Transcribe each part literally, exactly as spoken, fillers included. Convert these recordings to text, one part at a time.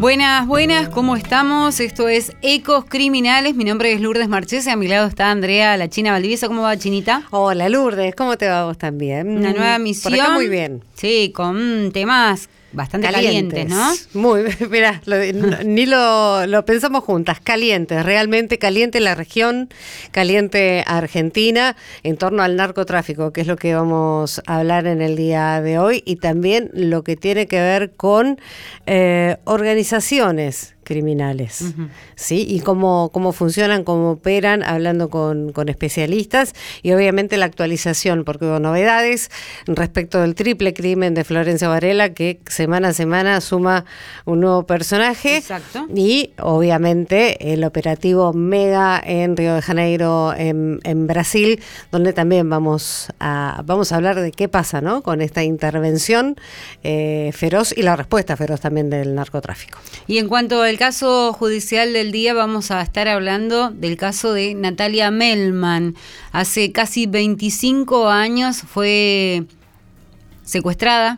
Buenas, buenas, ¿cómo estamos? Esto es Ecos Criminales. Mi nombre es Lourdes Marchese. A mi lado está Andrea La China Valdivieso. ¿Cómo va, Chinita? Hola, Lourdes. ¿Cómo te va vos también? Una nueva misión. Por acá muy bien. Sí, con temas bastante calientes, calientes, ¿no? Muy, mira, lo, no, ni lo, lo pensamos juntas, calientes, realmente caliente la región, caliente Argentina, en torno al narcotráfico, que es lo que vamos a hablar en el día de hoy, y también lo que tiene que ver con eh, organizaciones criminales, uh-huh. ¿sí? Y cómo, cómo funcionan, cómo operan, hablando con, con especialistas, y obviamente la actualización, porque hubo novedades respecto del triple crimen de Florencio Varela, que semana a semana suma un nuevo personaje. Exacto. Y obviamente el operativo Mega en Río de Janeiro, en, en Brasil, donde también vamos a, vamos a hablar de qué pasa, ¿no?, con esta intervención eh, feroz y la respuesta feroz también del narcotráfico. Y en cuanto al caso judicial del día, vamos a estar hablando del caso de Natalia Melman. Hace casi veinticinco años fue secuestrada,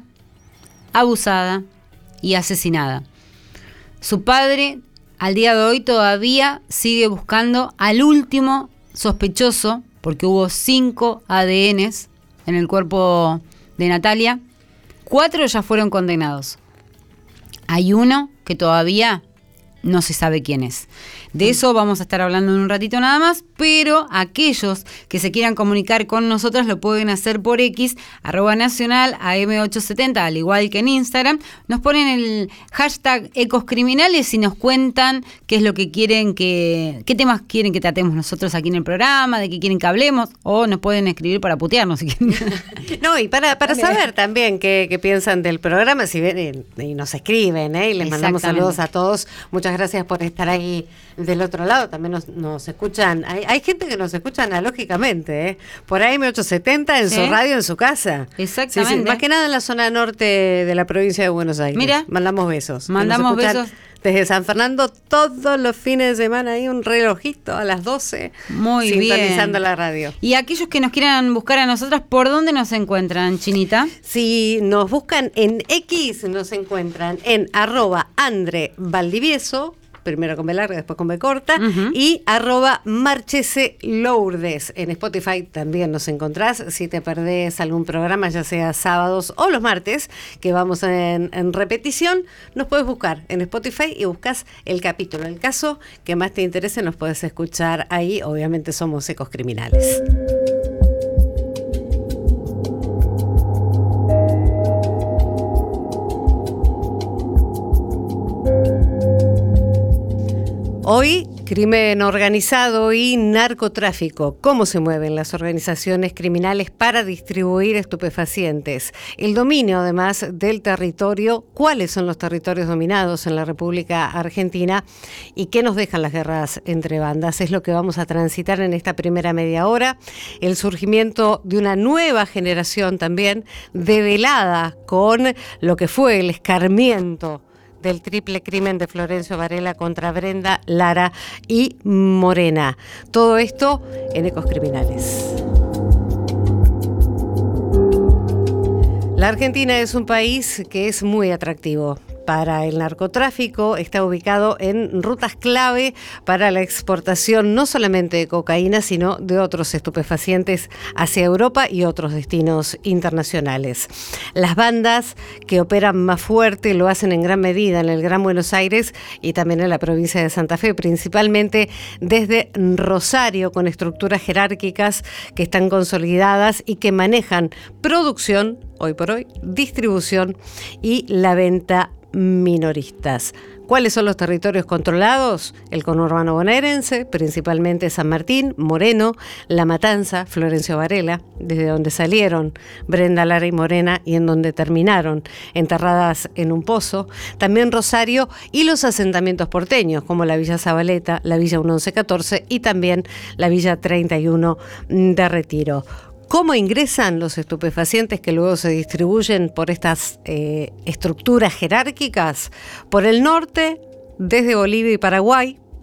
abusada y asesinada. Su padre, al día de hoy, todavía sigue buscando al último sospechoso, porque hubo cinco A D Ns en el cuerpo de Natalia. Cuatro ya fueron condenados. Hay uno que todavía no se sabe quién es. De eso vamos a estar hablando en un ratito nada más, pero aquellos que se quieran comunicar con nosotros lo pueden hacer por X, arroba nacional, A M ochocientos setenta, al igual que en Instagram. Nos ponen el hashtag Ecos Criminales y nos cuentan qué es lo que quieren que, qué temas quieren que tratemos nosotros aquí en el programa, de qué quieren que hablemos, o nos pueden escribir para putearnos si quieren. No, y para, para saber también qué, qué piensan del programa, si ven y, y nos escriben, ¿eh? Y les mandamos saludos a todos. Muchas gracias por estar ahí del otro lado. También nos, nos escuchan, hay, hay gente que nos escucha analógicamente, ¿eh? Por A M ochocientos setenta en ¿sí? su radio, en su casa. Exactamente. Sí, sí, más que nada en la zona norte de la provincia de Buenos Aires. Mira, mandamos besos. Mandamos besos. Desde San Fernando todos los fines de semana hay un relojito a las doce. Muy sintonizando bien. la radio. Y aquellos que nos quieran buscar a nosotras, ¿por dónde nos encuentran, Chinita? Si nos buscan en X, nos encuentran en arroba Andre Valdivieso, primero con B larga, después con B corta, uh-huh. y arroba Marchese Lourdes. En Spotify también nos encontrás. Si te perdés algún programa, ya sea sábados o los martes, que vamos en, en repetición, nos puedes buscar en Spotify y buscas el capítulo, el caso que más te interese, nos puedes escuchar ahí. Obviamente somos Ecos Criminales. Hoy, crimen organizado y narcotráfico. ¿Cómo se mueven las organizaciones criminales para distribuir estupefacientes? El dominio, además, del territorio. ¿Cuáles son los territorios dominados en la República Argentina? ¿Y qué nos dejan las guerras entre bandas? Es lo que vamos a transitar en esta primera media hora. El surgimiento de una nueva generación también, develada con lo que fue el escarmiento del triple crimen de Florencio Varela contra Brenda, Lara y Morena. Todo esto en Ecos Criminales. La Argentina es un país que es muy atractivo para el narcotráfico. Está ubicado en rutas clave para la exportación no solamente de cocaína, sino de otros estupefacientes hacia Europa y otros destinos internacionales. Las bandas que operan más fuerte lo hacen en gran medida en el Gran Buenos Aires y también en la provincia de Santa Fe, principalmente desde Rosario, con estructuras jerárquicas que están consolidadas y que manejan producción, hoy por hoy, distribución y la venta minoristas. ¿Cuáles son los territorios controlados? El conurbano bonaerense, principalmente San Martín, Moreno, La Matanza, Florencio Varela, desde donde salieron Brenda, Lara y Morena y en donde terminaron enterradas en un pozo. También Rosario y los asentamientos porteños, como la Villa Zabaleta, la Villa once catorce y también la Villa treinta y uno de Retiro. ¿Cómo ingresan los estupefacientes que luego se distribuyen por estas eh, estructuras jerárquicas? Por el norte, desde Bolivia y Paraguay,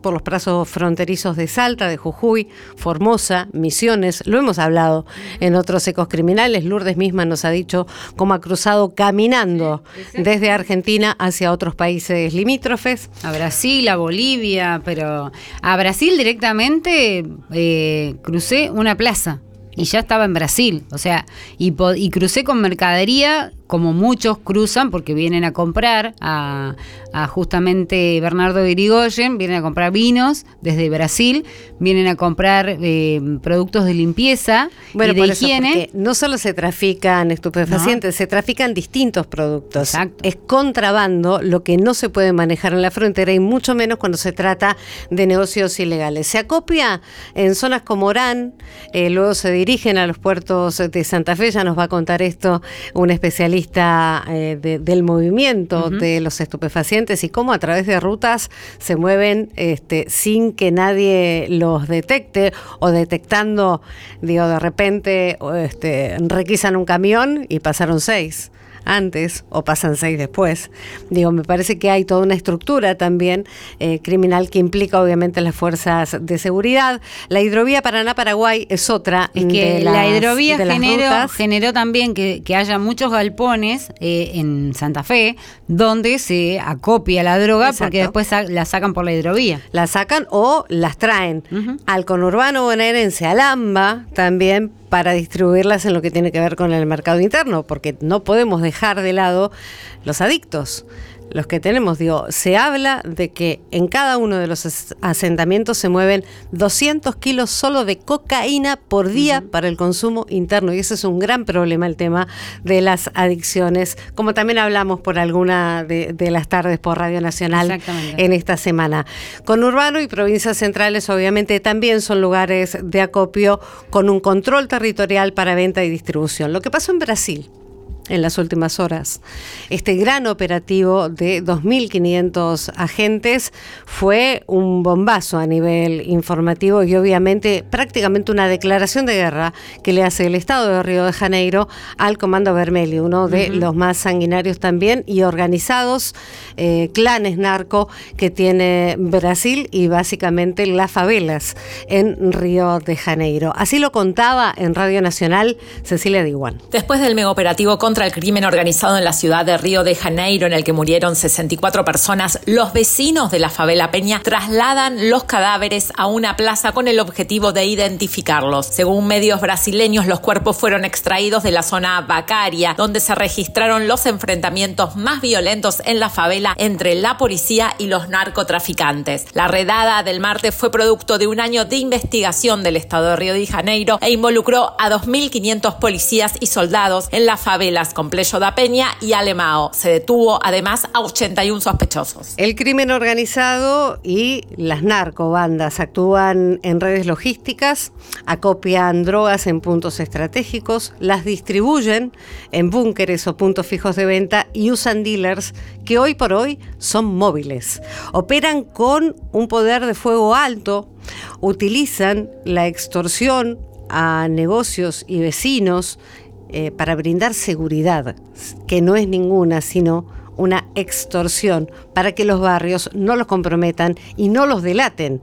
por los pasos fronterizos de Salta, de Jujuy, Formosa, Misiones. Lo hemos hablado en otros ecos criminales. Lourdes misma nos ha dicho cómo ha cruzado caminando desde Argentina hacia otros países limítrofes. A Brasil, a Bolivia, pero a Brasil directamente eh, crucé una plaza y ya estaba en Brasil, o sea, y, po- y crucé con mercadería como muchos cruzan porque vienen a comprar a, a justamente Bernardo Irigoyen, vienen a comprar vinos desde Brasil, vienen a comprar eh, productos de limpieza bueno, y de por eso, higiene. Porque no solo se trafican estupefacientes, no. se trafican distintos productos. Exacto. Es contrabando lo que no se puede manejar en la frontera y mucho menos cuando se trata de negocios ilegales. Se acopia en zonas como Orán, eh, luego se dirigen a los puertos de Santa Fe, ya nos va a contar esto un especialista Eh, de, del movimiento uh-huh. de los estupefacientes y cómo a través de rutas se mueven este, sin que nadie los detecte o detectando, digo, de repente este, requisan un camión y pasaron seis antes o pasan seis después. Digo, me parece que hay toda una estructura también eh, criminal que implica obviamente las fuerzas de seguridad. La hidrovía Paraná-Paraguay es otra. Es que de la las, hidrovía de generó, generó también que, que haya muchos galpones eh, en Santa Fe donde se acopia la droga. Exacto. Porque después sa- la sacan por la hidrovía. La sacan o las traen uh-huh. al conurbano bonaerense, al AMBA también, para distribuirlas en lo que tiene que ver con el mercado interno, porque no podemos dejar de lado los adictos. Los que tenemos, digo, se habla de que en cada uno de los asentamientos se mueven doscientos kilos solo de cocaína por día uh-huh. para el consumo interno, y ese es un gran problema, el tema de las adicciones, como también hablamos por alguna de, de las tardes por Radio Nacional en esta semana. Conurbano y provincias centrales obviamente también son lugares de acopio con un control territorial para venta y distribución. Lo que pasó en Brasil en las últimas horas, este gran operativo de dos mil quinientos agentes fue un bombazo a nivel informativo y obviamente prácticamente una declaración de guerra que le hace el Estado de Río de Janeiro al Comando Vermelho, uno de uh-huh. los más sanguinarios también y organizados eh, clanes narco que tiene Brasil y básicamente las favelas en Río de Janeiro. Así lo contaba en Radio Nacional Cecilia Diwan. Después del megaoperativo con contra el crimen organizado en la ciudad de Río de Janeiro, en el que murieron sesenta y cuatro personas, los vecinos de la favela Peña trasladan los cadáveres a una plaza con el objetivo de identificarlos. Según medios brasileños, los cuerpos fueron extraídos de la zona Bacaria, donde se registraron los enfrentamientos más violentos en la favela entre la policía y los narcotraficantes. La redada del martes fue producto de un año de investigación del Estado de Río de Janeiro e involucró a dos mil quinientos policías y soldados en las favelas Complexo da Peña y Alemão. Se detuvo además a ochenta y uno sospechosos. El crimen organizado y las narcobandas actúan en redes logísticas, acopian drogas en puntos estratégicos, las distribuyen en búnkeres o puntos fijos de venta y usan dealers que hoy por hoy son móviles. Operan con un poder de fuego alto, utilizan la extorsión a negocios y vecinos Eh, para brindar seguridad, que no es ninguna, sino una extorsión, para que los barrios no los comprometan y no los delaten,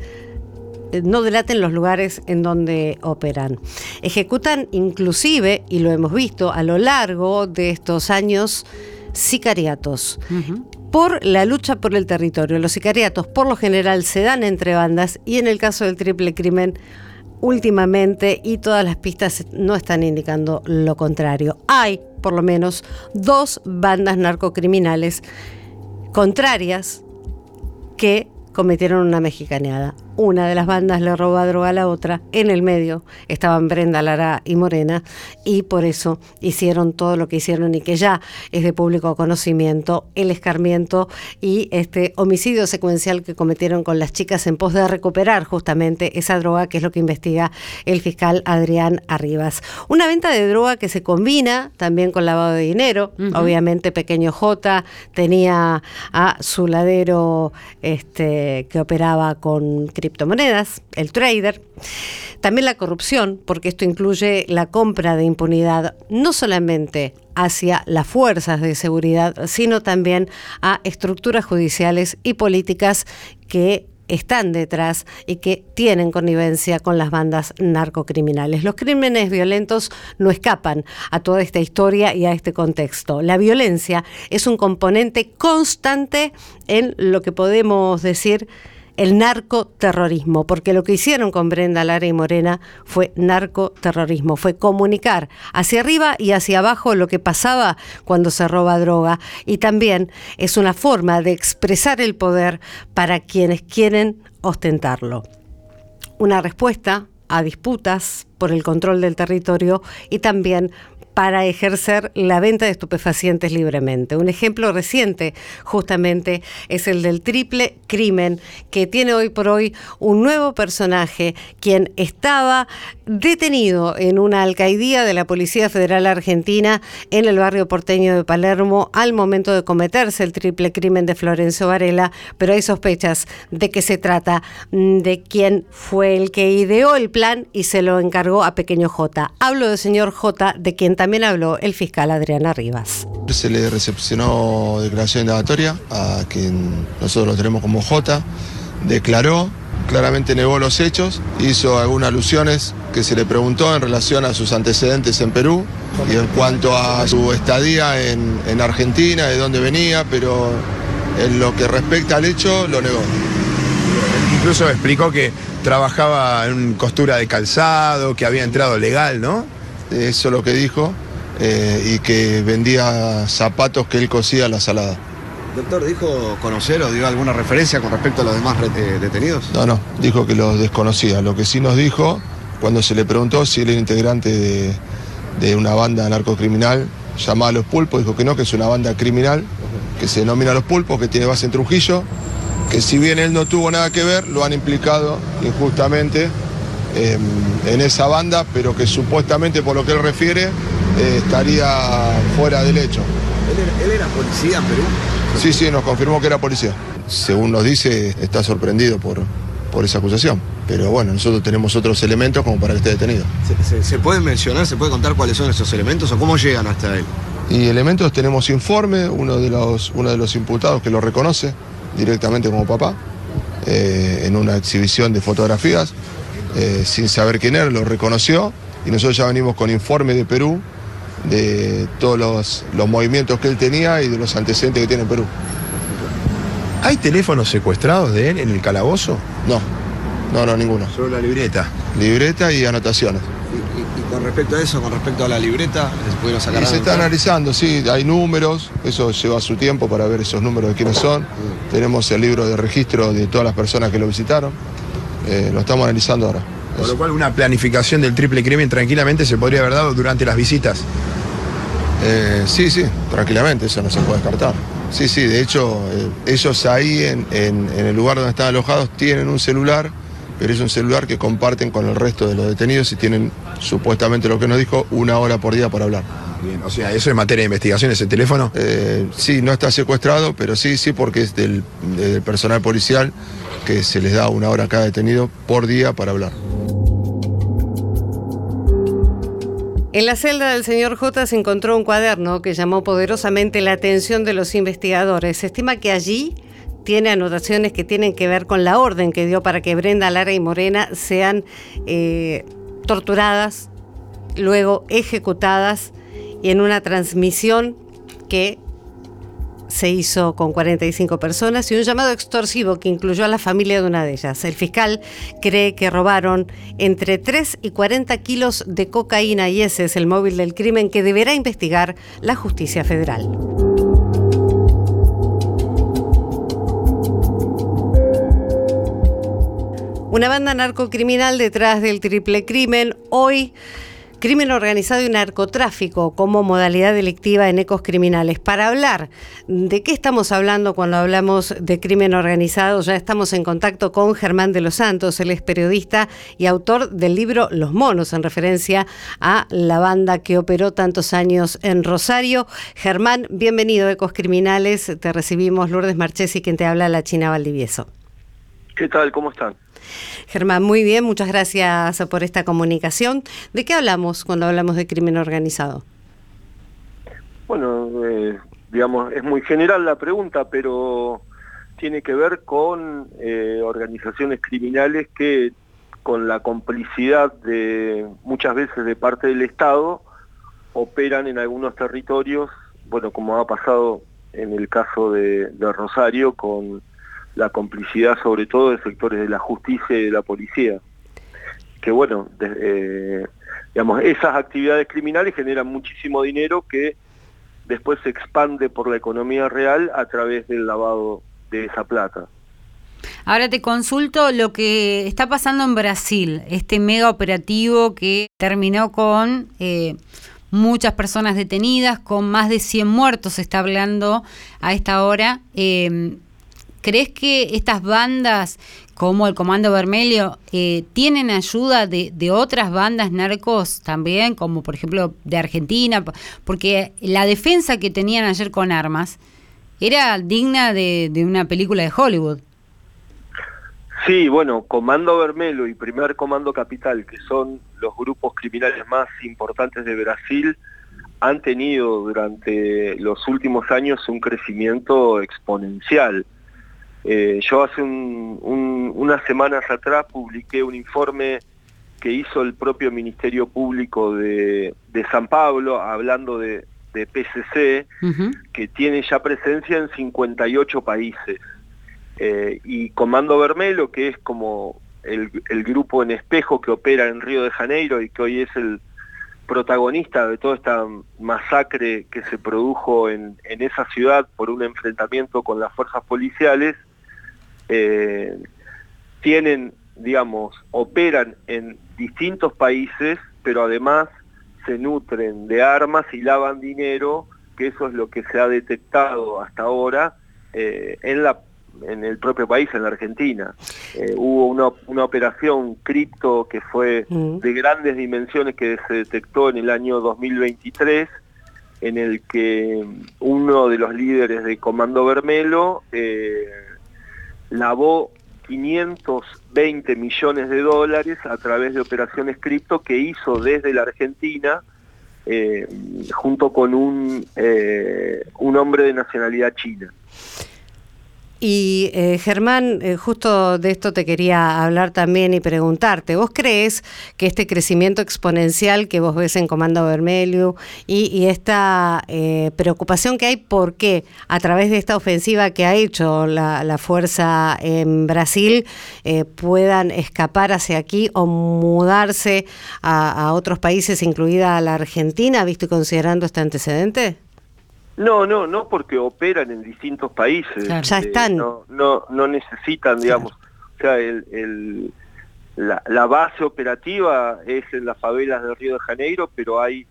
eh, no delaten los lugares en donde operan. Ejecutan inclusive, y lo hemos visto a lo largo de estos años, sicariatos. Uh-huh. Por la lucha por el territorio. Los sicariatos por lo general se dan entre bandas y en el caso del triple crimen últimamente, y todas las pistas no están indicando lo contrario. Hay, por lo menos, dos bandas narcocriminales contrarias que cometieron una mexicaneada. Una de las bandas le roba droga a la otra, en el medio estaban Brenda Lara y Morena, y por eso hicieron todo lo que hicieron y que ya es de público conocimiento, el escarmiento y este homicidio secuencial que cometieron con las chicas en pos de recuperar justamente esa droga, que es lo que investiga el fiscal Adrián Arribas. Una venta de droga que se combina también con lavado de dinero. Uh-huh. Obviamente Pequeño J tenía a su ladero este, que operaba con criptomonedas, el trader. También la corrupción, porque esto incluye la compra de impunidad, no solamente hacia las fuerzas de seguridad, sino también a estructuras judiciales y políticas que están detrás y que tienen connivencia con las bandas narcocriminales. Los crímenes violentos no escapan a toda esta historia y a este contexto. La violencia es un componente constante en lo que podemos decir el narcoterrorismo, porque lo que hicieron con Brenda Lara y Morena fue narcoterrorismo, fue comunicar hacia arriba y hacia abajo lo que pasaba cuando se roba droga, y también es una forma de expresar el poder para quienes quieren ostentarlo. Una respuesta a disputas por el control del territorio y también para ejercer la venta de estupefacientes libremente. Un ejemplo reciente justamente es el del triple crimen, que tiene hoy por hoy un nuevo personaje, quien estaba detenido en una alcaidía de la Policía Federal Argentina en el barrio porteño de Palermo al momento de cometerse el triple crimen de Florencio Varela, pero hay sospechas de que se trata de quien fue el que ideó el plan y se lo encargó a Pequeño J. Hablo del señor J, de quien también habló el fiscal Adriana Rivas. Se le recepcionó declaración indagatoria a quien nosotros lo tenemos como J, declaró, claramente negó los hechos, hizo algunas alusiones que se le preguntó en relación a sus antecedentes en Perú y en cuanto a su estadía en, en Argentina, de dónde venía, pero en lo que respecta al hecho lo negó. Incluso explicó que trabajaba en costura de calzado, que había entrado legal, ¿no? Eso es lo que dijo, eh, y que vendía zapatos que él cosía a la salada. Doctor, ¿dijo conocer o dio alguna referencia con respecto a los demás eh, detenidos? No, no, dijo que los desconocía. Lo que sí nos dijo, cuando se le preguntó si él era integrante de, de una banda narcocriminal llamada Los Pulpos, dijo que no, que es una banda criminal, que se denomina Los Pulpos, que tiene base en Trujillo, que si bien él no tuvo nada que ver, lo han implicado injustamente eh, en esa banda, pero que supuestamente, por lo que él refiere, eh, estaría fuera del hecho. ¿Él era, él era policía en Perú? Sí, sí, nos confirmó que era policía. Según nos dice, está sorprendido por, por esa acusación. Pero bueno, nosotros tenemos otros elementos como para que esté detenido. ¿Se, se, se puede mencionar, se puede contar cuáles son esos elementos o cómo llegan hasta él? Y elementos, tenemos informe, uno de los, uno de los imputados que lo reconoce directamente como papá, eh, en una exhibición de fotografías, eh, sin saber quién era, lo reconoció, y nosotros ya venimos con informe de Perú, de todos los, los movimientos que él tenía y de los antecedentes que tiene en Perú. ¿Hay teléfonos secuestrados de él en el calabozo? No, no, no, ninguno. Solo la libreta. Libreta y anotaciones. Y, y, y con respecto a eso, con respecto a la libreta, ¿les pudieron sacar y algo? Se está analizando, sí, hay números, eso lleva su tiempo para ver esos números de quiénes son. Mm. Tenemos el libro de registro de todas las personas que lo visitaron, eh, lo estamos analizando ahora. Con lo cual una planificación del triple crimen tranquilamente se podría haber dado durante las visitas. Eh, sí, sí, tranquilamente, eso no se puede descartar. Sí, sí, de hecho, eh, ellos ahí en, en, en el lugar donde están alojados tienen un celular, pero es un celular que comparten con el resto de los detenidos y tienen, supuestamente lo que nos dijo, una hora por día para hablar. Bien, o sea, ¿eso es materia de investigación, ese teléfono? Eh, sí, no está secuestrado, pero sí, sí, porque es del, del personal policial que se les da una hora a cada detenido por día para hablar. En la celda del señor J se encontró un cuaderno que llamó poderosamente la atención de los investigadores. Se estima que allí tiene anotaciones que tienen que ver con la orden que dio para que Brenda Lara y Morena sean eh, torturadas, luego ejecutadas, y en una transmisión que se hizo con cuarenta y cinco personas y un llamado extorsivo que incluyó a la familia de una de ellas. El fiscal cree que robaron entre tres y cuarenta kilos de cocaína y ese es el móvil del crimen que deberá investigar la justicia federal. Una banda narcocriminal detrás del triple crimen. Hoy, crimen organizado y narcotráfico como modalidad delictiva en ecos criminales. Para hablar de qué estamos hablando cuando hablamos de crimen organizado, ya estamos en contacto con Germán de los Santos. Él es periodista y autor del libro Los Monos, en referencia a la banda que operó tantos años en Rosario. Germán, bienvenido a Ecos Criminales. Te recibimos. Lourdes Marchesi, quien te habla, la China Valdivieso. ¿Qué tal? ¿Cómo están? Germán, muy bien, muchas gracias por esta comunicación. ¿De qué hablamos cuando hablamos de crimen organizado? Bueno, eh, digamos, es muy general la pregunta, pero tiene que ver con eh, organizaciones criminales que, con la complicidad de muchas veces de parte del Estado, operan en algunos territorios, bueno, como ha pasado en el caso de, de Rosario, con la complicidad sobre todo de sectores de la justicia y de la policía. Que bueno, de, eh, digamos, esas actividades criminales generan muchísimo dinero que después se expande por la economía real a través del lavado de esa plata. Ahora te consulto lo que está pasando en Brasil, este mega operativo que terminó con eh, muchas personas detenidas, con más de cien muertos, se está hablando a esta hora. Eh, ¿Crees que estas bandas como el Comando Vermelho eh, tienen ayuda de, de otras bandas narcos también, como por ejemplo de Argentina? Porque la defensa que tenían ayer con armas era digna de, de una película de Hollywood. Sí, bueno, Comando Vermelho y Primer Comando Capital, que son los grupos criminales más importantes de Brasil, han tenido durante los últimos años un crecimiento exponencial. Eh, yo hace un, un, unas semanas atrás publiqué un informe que hizo el propio Ministerio Público de, de San Pablo, hablando de, de P C C, uh-huh. que tiene ya presencia en cincuenta y ocho países. Eh, y Comando Vermelho, que es como el, el grupo en espejo que opera en Río de Janeiro y que hoy es el protagonista de toda esta masacre que se produjo en, en esa ciudad por un enfrentamiento con las fuerzas policiales, eh, tienen, digamos, operan en distintos países, pero además se nutren de armas y lavan dinero, que eso es lo que se ha detectado hasta ahora eh, en la en el propio país, en la Argentina. Eh, hubo una, una operación cripto que fue de grandes dimensiones que se detectó en el año dos mil veintitrés, en el que uno de los líderes de Comando Vermelho eh, lavó quinientos veinte millones de dólares a través de operaciones cripto que hizo desde la Argentina eh, junto con un, eh, un hombre de nacionalidad china. Y eh, Germán, eh, justo de esto te quería hablar también y preguntarte, ¿vos crees que este crecimiento exponencial que vos ves en Comando Vermelho y, y esta eh, preocupación que hay porque a través de esta ofensiva que ha hecho la, la fuerza en Brasil eh, puedan escapar hacia aquí o mudarse a, a otros países, incluida la Argentina, visto y considerando este antecedente? No, no, no, porque operan en distintos países. Claro. Ya están. Eh, no, no, no necesitan, digamos, claro. O sea, el, el, la, la base operativa es en las favelas de Río de Janeiro, pero hay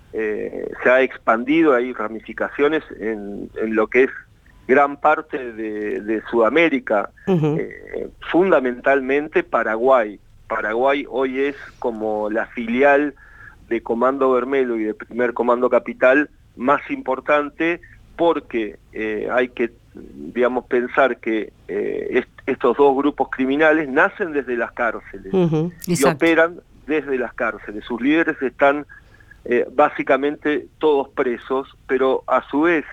eh, se ha expandido, hay ramificaciones en, en lo que es gran parte de, de Sudamérica, uh-huh. eh, fundamentalmente Paraguay. Paraguay hoy es como la filial de Comando Vermelho y de Primer Comando Capital más importante, porque eh, hay que, digamos, pensar que eh, est estos dos grupos criminales nacen desde las cárceles uh-huh. y Exacto. operan desde las cárceles. Sus líderes están eh, básicamente todos presos, pero a su vez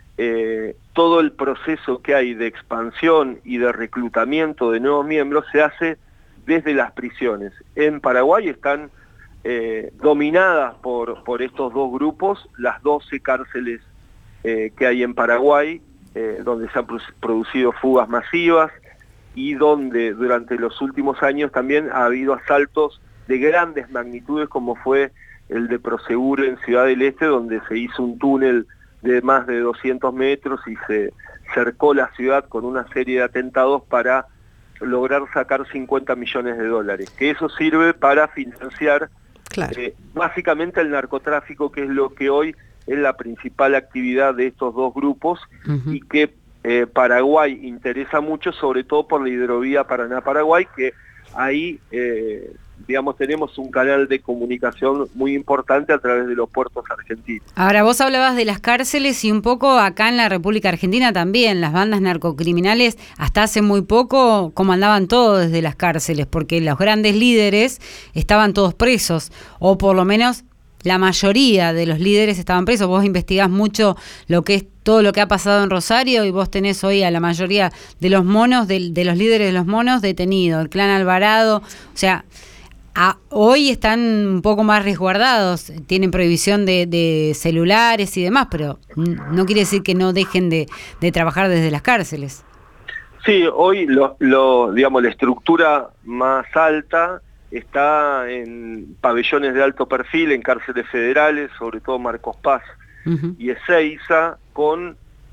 eh, todo el proceso que hay de expansión y de reclutamiento de nuevos miembros se hace desde las prisiones. En Paraguay están Eh, dominadas por, por estos dos grupos, las doce cárceles eh, que hay en Paraguay, eh, donde se han producido fugas masivas y donde durante los últimos años también ha habido asaltos de grandes magnitudes, como fue el de Prosegur en Ciudad del Este, donde se hizo un túnel de más de doscientos metros y se cercó la ciudad con una serie de atentados para lograr sacar cincuenta millones de dólares, que eso sirve para financiar Claro. Eh, básicamente el narcotráfico, que es lo que hoy es la principal actividad de estos dos grupos uh-huh. y que eh, Paraguay interesa mucho, sobre todo por la hidrovía Paraná-Paraguay, que ahí, eh, digamos, tenemos un canal de comunicación muy importante a través de los puertos argentinos. Ahora, vos hablabas de las cárceles y un poco acá en la República Argentina también, las bandas narcocriminales hasta hace muy poco comandaban todo desde las cárceles, porque los grandes líderes estaban todos presos, o por lo menos la mayoría de los líderes estaban presos. Vos investigás mucho lo que es todo lo que ha pasado en Rosario y vos tenés hoy a la mayoría de los monos, de, de los líderes de los monos detenidos, el clan Alvarado, o sea, a, hoy están un poco más resguardados, tienen prohibición de, de celulares y demás, pero no quiere decir que no dejen de, de trabajar desde las cárceles. Sí, hoy lo, lo, digamos, la estructura más alta está en pabellones de alto perfil, en cárceles federales, sobre todo Marcos Paz uh-huh. y Ezeiza, con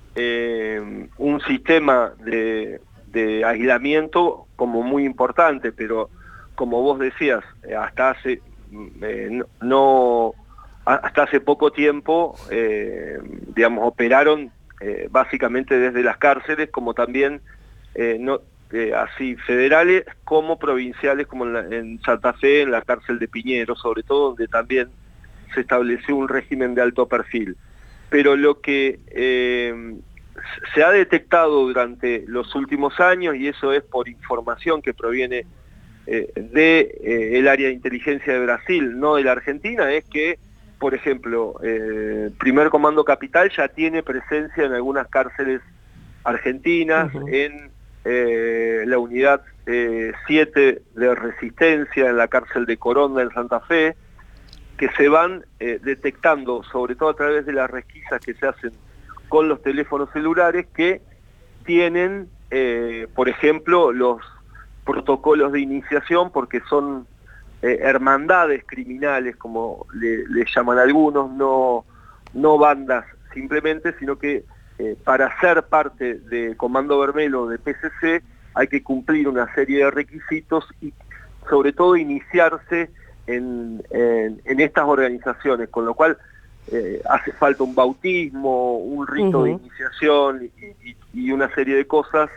eh, un sistema de, de aislamiento como muy importante, pero como vos decías, hasta hace eh, no hasta hace poco tiempo, eh, digamos, operaron eh, básicamente desde las cárceles, como también eh, no Eh, así federales como provinciales, como en, la, en Santa Fe, en la cárcel de Piñero, sobre todo, donde también se estableció un régimen de alto perfil. Pero lo que eh, se ha detectado durante los últimos años, y eso es por información que proviene eh, de eh, el área de inteligencia de Brasil, no de la Argentina, es que, por ejemplo, eh, Primer Comando Capital ya tiene presencia en algunas cárceles argentinas, uh-huh. en Eh, la unidad siete eh, de Resistencia en la cárcel de Coronda en Santa Fe, que se van eh, detectando, sobre todo a través de las requisas que se hacen con los teléfonos celulares, que tienen, eh, por ejemplo, los protocolos de iniciación, porque son eh, hermandades criminales, como le, le llaman algunos, no, no bandas simplemente, sino que Eh, para ser parte de Comando Vermelo o de P C C hay que cumplir una serie de requisitos y sobre todo iniciarse en, en, en estas organizaciones, con lo cual eh, hace falta un bautismo, un rito uh-huh. de iniciación y, y, y una serie de cosas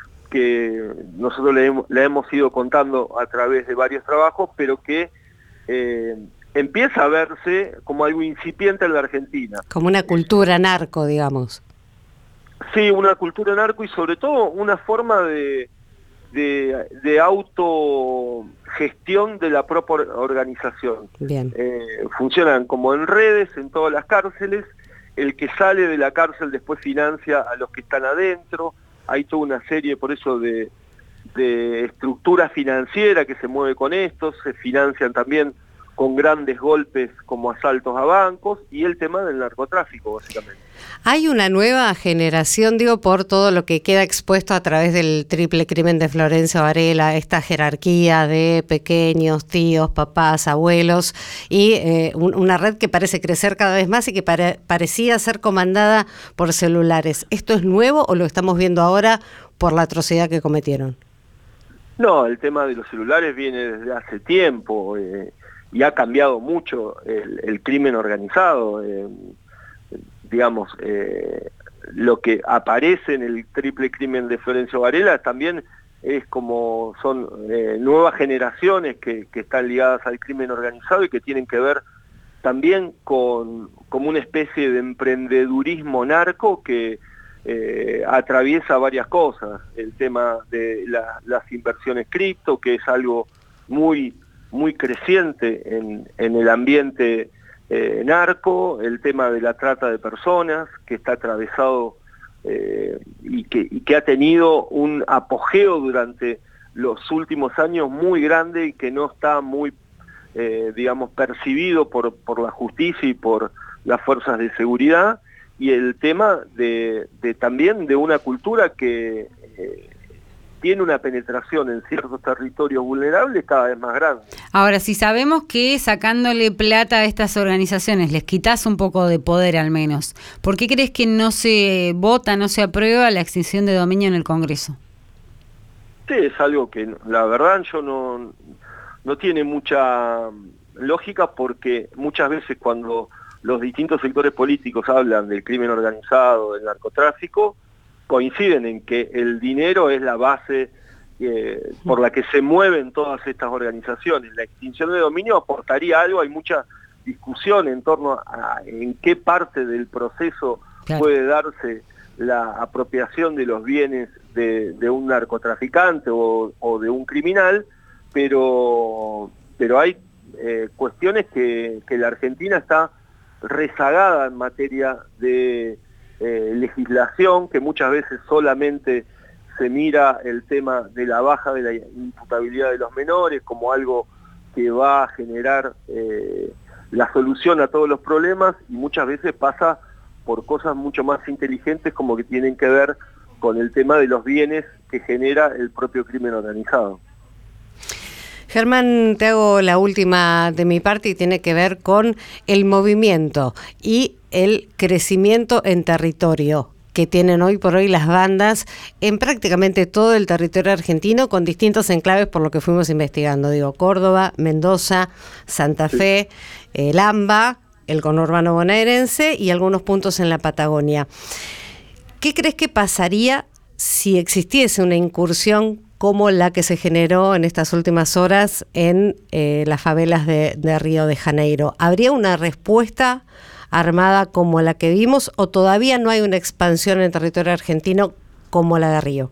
que nosotros le, le hemos ido contando a través de varios trabajos, pero que eh, empieza a verse como algo incipiente en la Argentina. Como una cultura narco, digamos. Sí, una cultura narco y sobre todo una forma de, de, de autogestión de la propia organización. Bien. Eh, funcionan como en redes en todas las cárceles, el que sale de la cárcel después financia a los que están adentro, hay toda una serie por eso de, de estructura financiera que se mueve con esto, se financian también con grandes golpes como asaltos a bancos y el tema del narcotráfico, básicamente. Hay una nueva generación, digo, por todo lo que queda expuesto a través del triple crimen de Florencio Varela, esta jerarquía de pequeños, tíos, papás, abuelos, y eh, un, una red que parece crecer cada vez más y que pare, parecía ser comandada por celulares. ¿Esto es nuevo o lo estamos viendo ahora por la atrocidad que cometieron? No, el tema de los celulares viene desde hace tiempo, eh, y ha cambiado mucho el, el crimen organizado. Eh, digamos, eh, lo que aparece en el triple crimen de Florencio Varela también es como son eh, nuevas generaciones que, que están ligadas al crimen organizado y que tienen que ver también con como una especie de emprendedurismo narco que eh, atraviesa varias cosas. El tema de la, las inversiones cripto, que es algo muy muy creciente en, en el ambiente eh, narco, el tema de la trata de personas, que está atravesado eh, y, que, y que ha tenido un apogeo durante los últimos años muy grande y que no está muy, eh, digamos, percibido por, por la justicia y por las fuerzas de seguridad, y el tema de, de también de una cultura que eh, tiene una penetración en ciertos territorios vulnerables cada vez más grande. Ahora, si sabemos que sacándole plata a estas organizaciones les quitas un poco de poder al menos, ¿por qué crees que no se vota, no se aprueba la extinción de dominio en el Congreso? Sí, es algo que la verdad yo no, no tiene mucha lógica, porque muchas veces cuando los distintos sectores políticos hablan del crimen organizado, del narcotráfico, coinciden en que el dinero es la base eh, por la que se mueven todas estas organizaciones. La extinción de dominio aportaría algo, hay mucha discusión en torno a en qué parte del proceso claro. puede darse la apropiación de los bienes de, de un narcotraficante o, o de un criminal, pero, pero hay eh, cuestiones que, que la Argentina está rezagada en materia de eh, legislación, que muchas veces solamente se mira el tema de la baja de la imputabilidad de los menores como algo que va a generar eh, la solución a todos los problemas, y muchas veces pasa por cosas mucho más inteligentes como que tienen que ver con el tema de los bienes que genera el propio crimen organizado. Germán, te hago la última de mi parte y tiene que ver con el movimiento y el crecimiento en territorio que tienen hoy por hoy las bandas en prácticamente todo el territorio argentino, con distintos enclaves por lo que fuimos investigando. Digo, Córdoba, Mendoza, Santa Fe, el AMBA, el conurbano bonaerense y algunos puntos en la Patagonia. ¿Qué crees que pasaría si existiese una incursión como la que se generó en estas últimas horas en eh, las favelas de, de Río de Janeiro? ¿Habría una respuesta armada como la que vimos o todavía no hay una expansión en el territorio argentino como la de Río?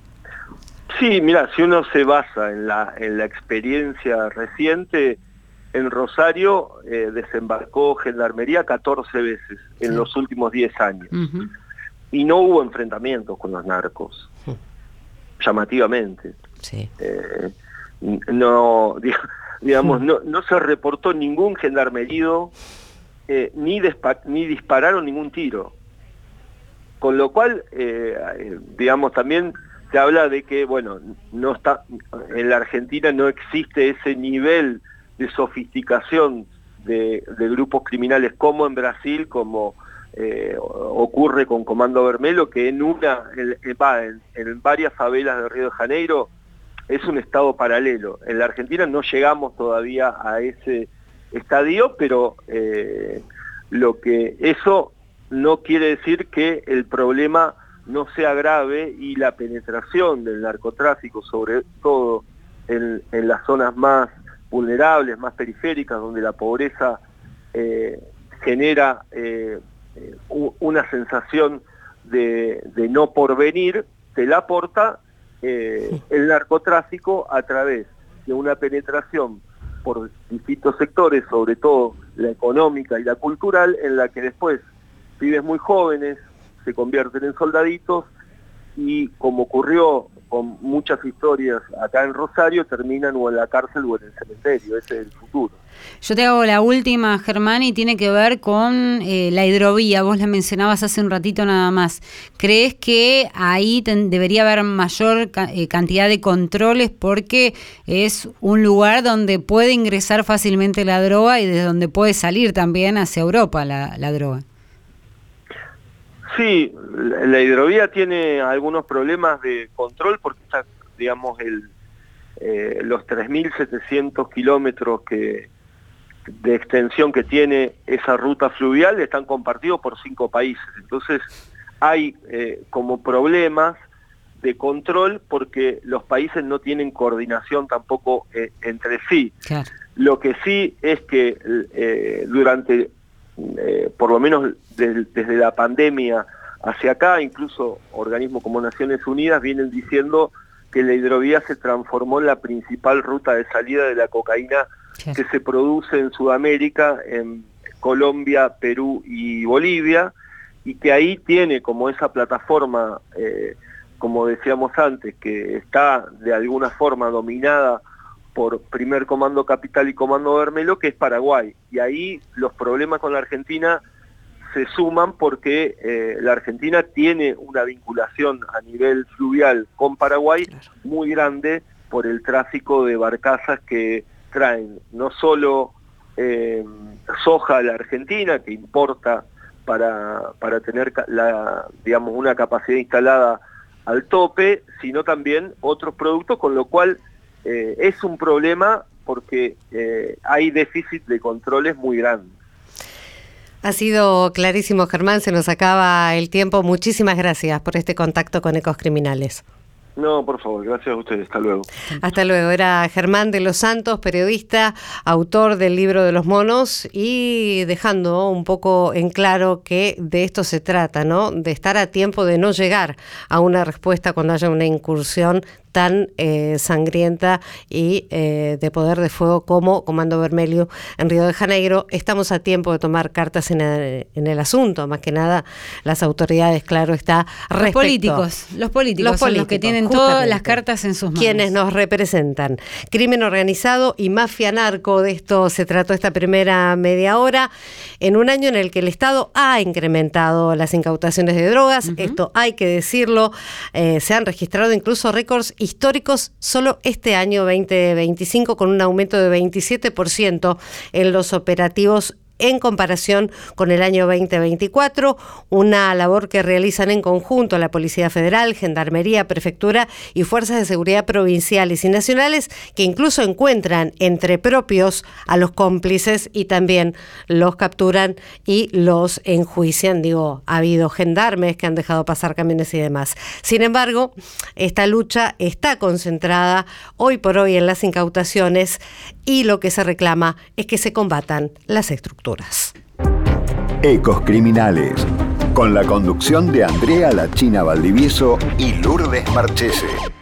Sí, mira, si uno se basa en la, en la experiencia reciente, en Rosario eh, desembarcó Gendarmería catorce veces en sí. los últimos diez años. Uh-huh. Y no hubo enfrentamientos con los narcos, uh-huh. llamativamente. Sí. Eh, no, digamos, uh-huh. no, no se reportó ningún gendarme herido, eh, ni, despa- ni dispararon ningún tiro. Con lo cual, eh, digamos, también se habla de que, bueno, no está, en la Argentina no existe ese nivel de sofisticación de, de grupos criminales como en Brasil, como eh, ocurre con Comando Vermelho, que en una en, en, en varias favelas de Río de Janeiro es un estado paralelo. En la Argentina no llegamos todavía a ese estadio, pero eh, lo que eso no quiere decir que el problema no sea grave, y la penetración del narcotráfico, sobre todo en, en las zonas más vulnerables, más periféricas, donde la pobreza eh, genera eh, una sensación de, de no porvenir, te la aporta eh, el narcotráfico a través de una penetración por distintos sectores, sobre todo la económica y la cultural, en la que después pibes muy jóvenes se convierten en soldaditos y, como ocurrió con muchas historias acá en Rosario, terminan o en la cárcel o en el cementerio. Ese es el futuro. Yo te hago la última, Germán, y tiene que ver con eh, la hidrovía. Vos la mencionabas hace un ratito nada más. ¿Crees que ahí ten, debería haber mayor ca- eh, cantidad de controles, porque es un lugar donde puede ingresar fácilmente la droga y desde donde puede salir también hacia Europa la, la droga? Sí, la hidrovía tiene algunos problemas de control porque está, digamos, el, eh, los tres mil setecientos kilómetros que, de extensión que tiene esa ruta fluvial están compartidos por cinco países. Entonces hay eh, como problemas de control porque los países no tienen coordinación tampoco eh, entre sí. Claro. Lo que sí es que eh, durante... Eh, por lo menos de, desde la pandemia hacia acá, incluso organismos como Naciones Unidas vienen diciendo que la hidrovía se transformó en la principal ruta de salida de la cocaína sí. que se produce en Sudamérica, en Colombia, Perú y Bolivia, y que ahí tiene como esa plataforma, eh, como decíamos antes, que está de alguna forma dominada por Primer Comando Capital y Comando Vermelho, que es Paraguay. Y ahí los problemas con la Argentina se suman porque eh, la Argentina tiene una vinculación a nivel fluvial con Paraguay muy grande por el tráfico de barcazas que traen no solo eh, soja a la Argentina, que importa para, para tener la, digamos, una capacidad instalada al tope, sino también otros productos, con lo cual Eh, es un problema porque eh, hay déficit de controles muy grandes. Ha sido clarísimo, Germán, se nos acaba el tiempo. Muchísimas gracias por este contacto con Ecos Criminales. No, por favor, gracias a ustedes. Hasta luego. Hasta luego. Era Germán de los Santos, periodista, autor del libro de los monos, y dejando un poco en claro que de esto se trata, ¿no? De estar a tiempo de no llegar a una respuesta cuando haya una incursión tan eh, sangrienta y eh, de poder de fuego como Comando Vermelho en Río de Janeiro. Estamos a tiempo de tomar cartas en el, en el asunto, más que nada las autoridades, claro está, respecto. Los políticos, los políticos los son políticos, los que tienen todas las cartas en sus manos. Quienes nos representan. Crimen organizado y mafia narco, de esto se trató esta primera media hora, en un año en el que el Estado ha incrementado las incautaciones de drogas, uh-huh. Esto hay que decirlo, eh, se han registrado incluso récords históricos solo este año veinte veinticinco, con un aumento de veintisiete por ciento en los operativos en comparación con el año veinte veinticuatro, una labor que realizan en conjunto la Policía Federal, Gendarmería, Prefectura y Fuerzas de Seguridad provinciales y nacionales, que incluso encuentran entre propios a los cómplices y también los capturan y los enjuician. Digo, ha habido gendarmes que han dejado pasar camiones y demás. Sin embargo, esta lucha está concentrada hoy por hoy en las incautaciones y lo que se reclama es que se combatan las estructuras. Ecos Criminales, con la conducción de Andrea La China Valdivieso y Lourdes Marchese.